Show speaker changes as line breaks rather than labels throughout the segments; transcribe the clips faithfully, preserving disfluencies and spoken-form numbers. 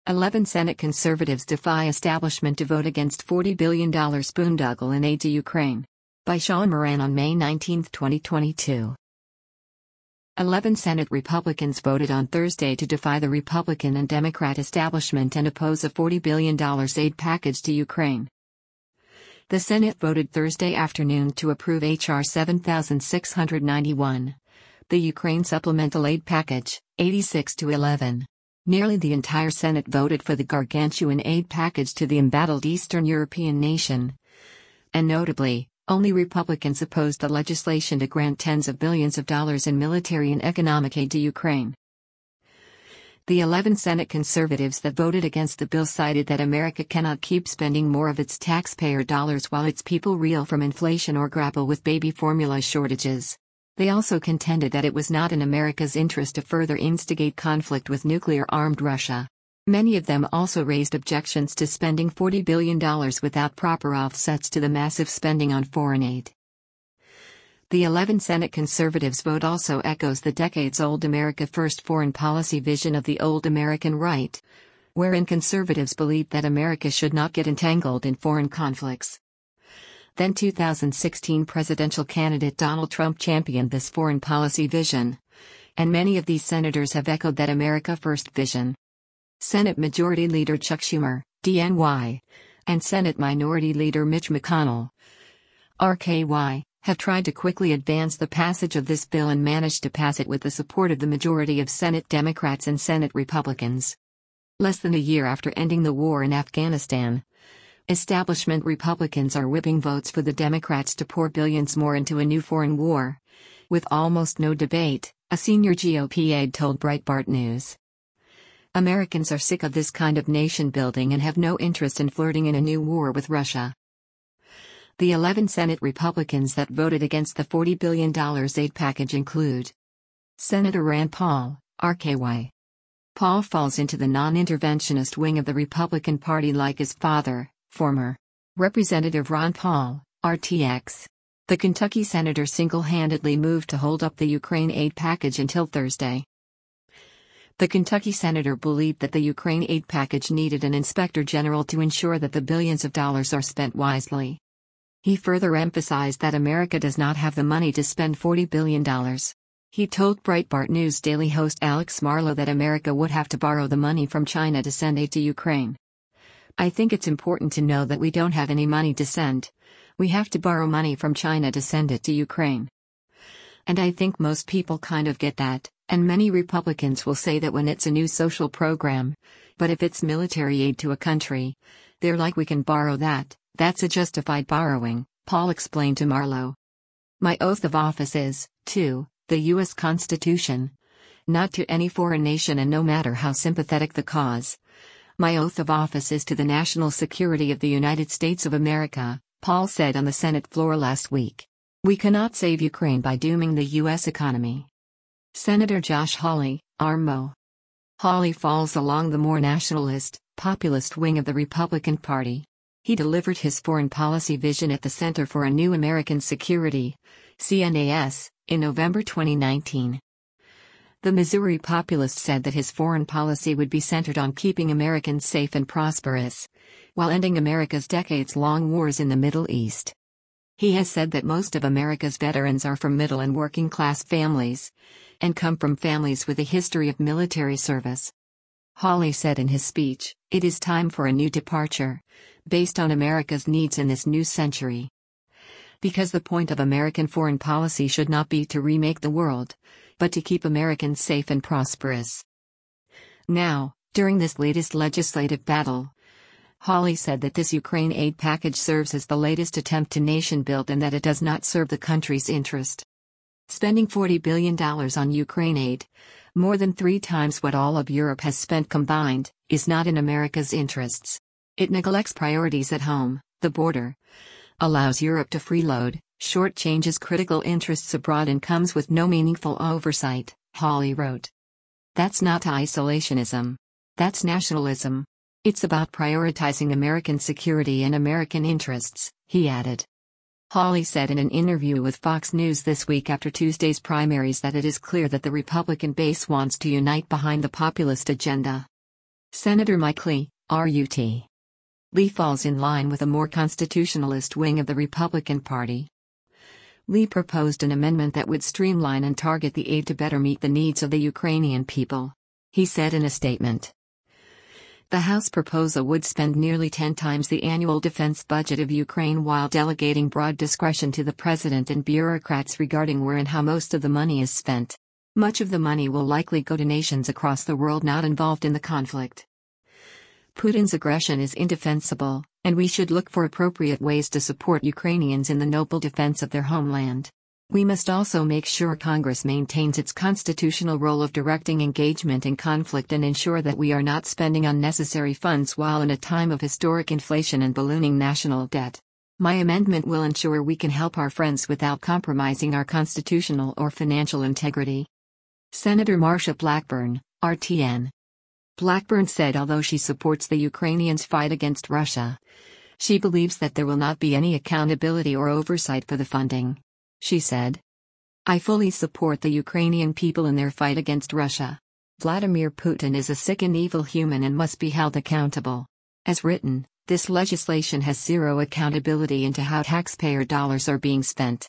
eleven Senate conservatives defy establishment to vote against forty billion dollars boondoggle in aid to Ukraine. By Sean Moran on May nineteenth, twenty twenty-two. eleven Senate Republicans voted on Thursday to defy the Republican and Democrat establishment and oppose a forty billion dollars aid package to Ukraine. The Senate voted Thursday afternoon to approve H R seven thousand six hundred ninety-one, the Ukraine Supplemental Aid Package, eighty-six to eleven. Nearly the entire Senate voted for the gargantuan aid package to the embattled Eastern European nation. And notably, only Republicans opposed the legislation to grant tens of billions of dollars in military and economic aid to Ukraine. The eleven Senate conservatives that voted against the bill cited that America cannot keep spending more of its taxpayer dollars while its people reel from inflation or grapple with baby formula shortages. They also contended that it was not in America's interest to further instigate conflict with nuclear-armed Russia. Many of them also raised objections to spending forty billion dollars without proper offsets to the massive spending on foreign aid. The eleven Senate conservatives vote also echoes the decades-old America First foreign policy vision of the old American right, wherein conservatives believed that America should not get entangled in foreign conflicts. Then two thousand sixteen presidential candidate Donald Trump championed this foreign policy vision, and many of these senators have echoed that America First vision. Senate Majority Leader Chuck Schumer, D N Y, and Senate Minority Leader Mitch McConnell, R K Y, have tried to quickly advance the passage of this bill and managed to pass it with the support of the majority of Senate Democrats and Senate Republicans. Less than a year after ending the war in Afghanistan, establishment Republicans are whipping votes for the Democrats to pour billions more into a new foreign war. With almost no debate, a senior G O P aide told Breitbart News. Americans are sick of this kind of nation building and have no interest in flirting in a new war with Russia. The eleven Senate Republicans that voted against the forty billion dollars aid package include Senator Rand Paul, R K Y. Paul falls into the non-interventionist wing of the Republican Party like his father, former Representative Ron Paul, R T X. The Kentucky senator single-handedly moved to hold up the Ukraine aid package until Thursday. The Kentucky senator believed that the Ukraine aid package needed an inspector general to ensure that the billions of dollars are spent wisely. He further emphasized that America does not have the money to spend forty billion dollars. He told Breitbart News Daily host Alex Marlow that America would have to borrow the money from China to send aid to Ukraine. I think it's important to know that we don't have any money to send. We have to borrow money from China to send it to Ukraine. And I think most people kind of get that, and many Republicans will say that when it's a new social program, but if it's military aid to a country, they're like, we can borrow that, that's a justified borrowing, Paul explained to Marlow. My oath of office is, to the U S Constitution, not to any foreign nation, and no matter how sympathetic the cause. My oath of office is to the national security of the United States of America, Paul said on the Senate floor last week. We cannot save Ukraine by dooming the U S economy. Senator Josh Hawley, R M O. Hawley falls along the more nationalist, populist wing of the Republican Party. He delivered his foreign policy vision at the Center for a New American Security, C N A S, in November twenty nineteen. The Missouri populist said that his foreign policy would be centered on keeping Americans safe and prosperous, while ending America's decades-long wars in the Middle East. He has said that most of America's veterans are from middle and working-class families, and come from families with a history of military service. Hawley said in his speech, "It is time for a new departure, based on America's needs in this new century. Because the point of American foreign policy should not be to remake the world, but to keep Americans safe and prosperous." Now, during this latest legislative battle, Hawley said that this Ukraine aid package serves as the latest attempt to nation build and that it does not serve the country's interest. Spending forty billion dollars on Ukraine aid, more than three times what all of Europe has spent combined, is not in America's interests. It neglects priorities at home, the border, allows Europe to freeload, shortchanges critical interests abroad, and comes with no meaningful oversight, Hawley wrote. That's not isolationism. That's nationalism. It's about prioritizing American security and American interests, he added. Hawley said in an interview with Fox News this week after Tuesday's primaries that it is clear that the Republican base wants to unite behind the populist agenda. Senator Mike Lee, R U T. Lee falls in line with a more constitutionalist wing of the Republican Party. Lee proposed an amendment that would streamline and target the aid to better meet the needs of the Ukrainian people. He said in a statement. The House proposal would spend nearly ten times the annual defense budget of Ukraine while delegating broad discretion to the president and bureaucrats regarding where and how most of the money is spent. Much of the money will likely go to nations across the world not involved in the conflict. Putin's aggression is indefensible, and we should look for appropriate ways to support Ukrainians in the noble defense of their homeland. We must also make sure Congress maintains its constitutional role of directing engagement in conflict and ensure that we are not spending unnecessary funds while in a time of historic inflation and ballooning national debt. My amendment will ensure we can help our friends without compromising our constitutional or financial integrity. Senator Marsha Blackburn, R T N. Blackburn said although she supports the Ukrainians' fight against Russia, she believes that there will not be any accountability or oversight for the funding. She said, I fully support the Ukrainian people in their fight against Russia. Vladimir Putin is a sick and evil human and must be held accountable. As written, this legislation has zero accountability into how taxpayer dollars are being spent.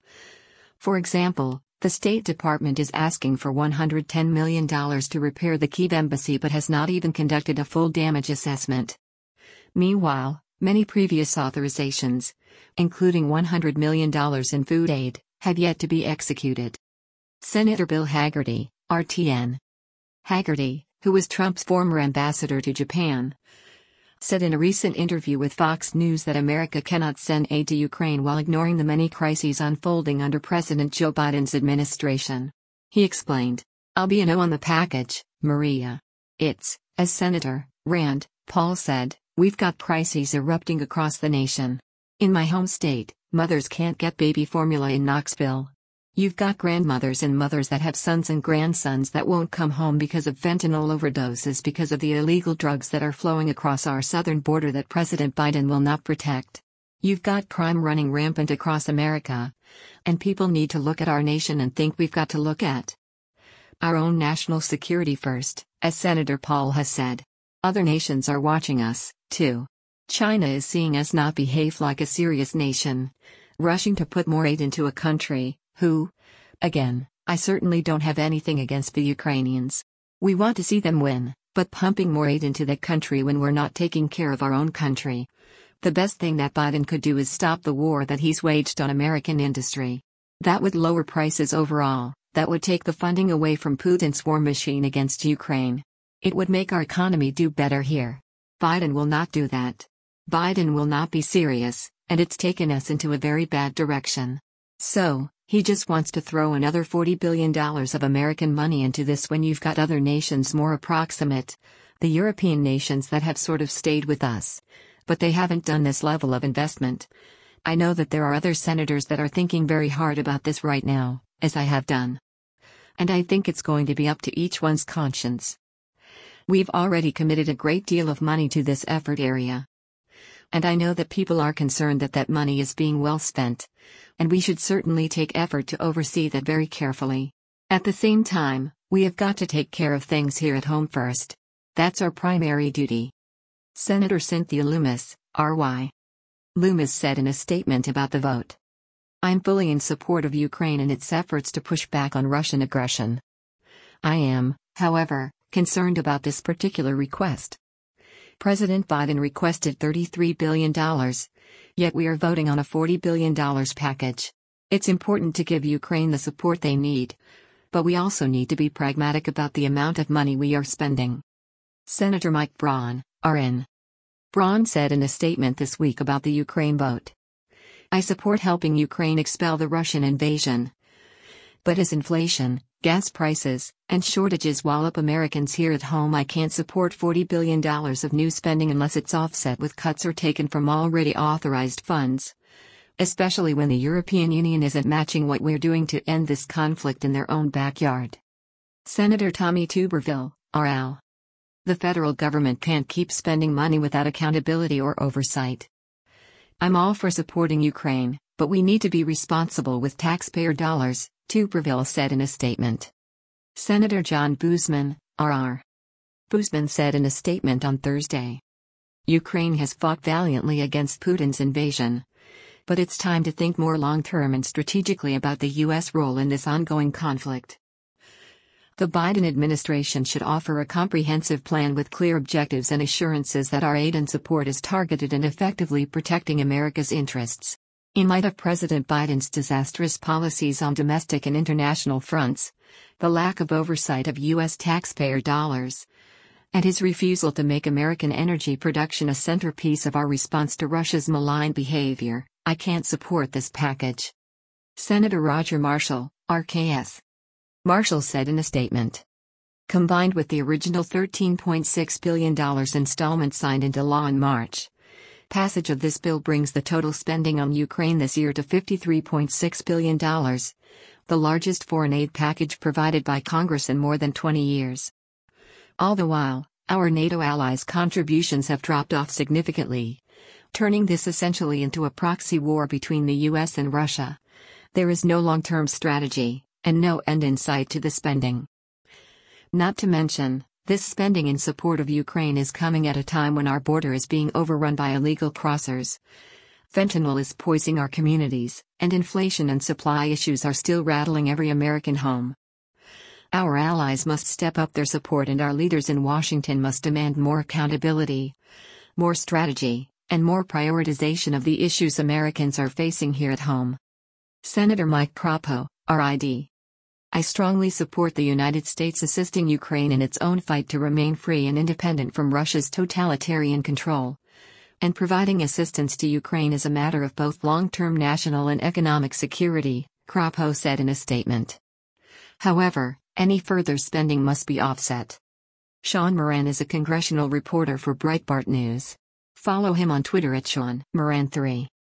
For example, the State Department is asking for one hundred ten million dollars to repair the Kyiv embassy but has not even conducted a full damage assessment. Meanwhile, many previous authorizations, including one hundred million dollars in food aid, have yet to be executed. Senator Bill Hagerty, R T N. Hagerty, who was Trump's former ambassador to Japan, said in a recent interview with Fox News that America cannot send aid to Ukraine while ignoring the many crises unfolding under President Joe Biden's administration. He explained, I'll be a no on the package, Maria. It's, as Senator Rand Paul said, we've got crises erupting across the nation. In my home state, mothers can't get baby formula in Knoxville. You've got grandmothers and mothers that have sons and grandsons that won't come home because of fentanyl overdoses because of the illegal drugs that are flowing across our southern border that President Biden will not protect. You've got crime running rampant across America. And people need to look at our nation and think we've got to look at our own national security first, as Senator Paul has said. Other nations are watching us, too. China is seeing us not behave like a serious nation, rushing to put more aid into a country who, again, I certainly don't have anything against the Ukrainians. We want to see them win, but pumping more aid into that country when we're not taking care of our own country. The best thing that Biden could do is stop the war that he's waged on American industry. That would lower prices overall, that would take the funding away from Putin's war machine against Ukraine. It would make our economy do better here. Biden will not do that. Biden will not be serious, and it's taken us into a very bad direction. So, he just wants to throw another forty billion dollars of American money into this when you've got other nations more approximate, the European nations that have sort of stayed with us. But they haven't done this level of investment. I know that there are other senators that are thinking very hard about this right now, as I have done. And I think it's going to be up to each one's conscience. We've already committed a great deal of money to this effort area. And I know that people are concerned that that money is being well spent. And we should certainly take effort to oversee that very carefully. At the same time, we have got to take care of things here at home first. That's our primary duty. Senator Cynthia Lummis, R Y. Lummis said in a statement about the vote, I'm fully in support of Ukraine and its efforts to push back on Russian aggression. I am, however, concerned about this particular request. President Biden requested thirty-three billion dollars, yet we are voting on a forty billion dollars package. It's important to give Ukraine the support they need, but we also need to be pragmatic about the amount of money we are spending. Senator Mike Braun, R N. Braun said in a statement this week about the Ukraine vote, I support helping Ukraine expel the Russian invasion. But as inflation, gas prices, and shortages wall up Americans here at home, I can't support forty billion dollars of new spending unless it's offset with cuts or taken from already authorized funds. Especially when the European Union isn't matching what we're doing to end this conflict in their own backyard. Senator Tommy Tuberville, R L. The federal government can't keep spending money without accountability or oversight. I'm all for supporting Ukraine, but we need to be responsible with taxpayer dollars, Tuberville said in a statement. Senator John Boozman, R R. Buzman said in a statement on Thursday. Ukraine has fought valiantly against Putin's invasion. But it's time to think more long-term and strategically about the U S role in this ongoing conflict. The Biden administration should offer a comprehensive plan with clear objectives and assurances that our aid and support is targeted and effectively protecting America's interests. In light of President Biden's disastrous policies on domestic and international fronts, the lack of oversight of U S taxpayer dollars, and his refusal to make American energy production a centerpiece of our response to Russia's malign behavior, I can't support this package. Senator Roger Marshall, R K S. Marshall said in a statement. Combined with the original thirteen point six billion dollars installment signed into law in March, passage of this bill brings the total spending on Ukraine this year to fifty-three point six billion dollars, the largest foreign aid package provided by Congress in more than twenty years. All the while, our NATO allies' contributions have dropped off significantly, turning this essentially into a proxy war between the U S and Russia. There is no long-term strategy, and no end in sight to the spending. Not to mention, this spending in support of Ukraine is coming at a time when our border is being overrun by illegal crossers. Fentanyl is poisoning our communities, and inflation and supply issues are still rattling every American home. Our allies must step up their support, and our leaders in Washington must demand more accountability, more strategy, and more prioritization of the issues Americans are facing here at home. Senator Mike Crapo, R I D. I strongly support the United States assisting Ukraine in its own fight to remain free and independent from Russia's totalitarian control. And providing assistance to Ukraine is a matter of both long-term national and economic security, Crapo said in a statement. However, any further spending must be offset. Sean Moran is a congressional reporter for Breitbart News. Follow him on Twitter at Sean Moran three.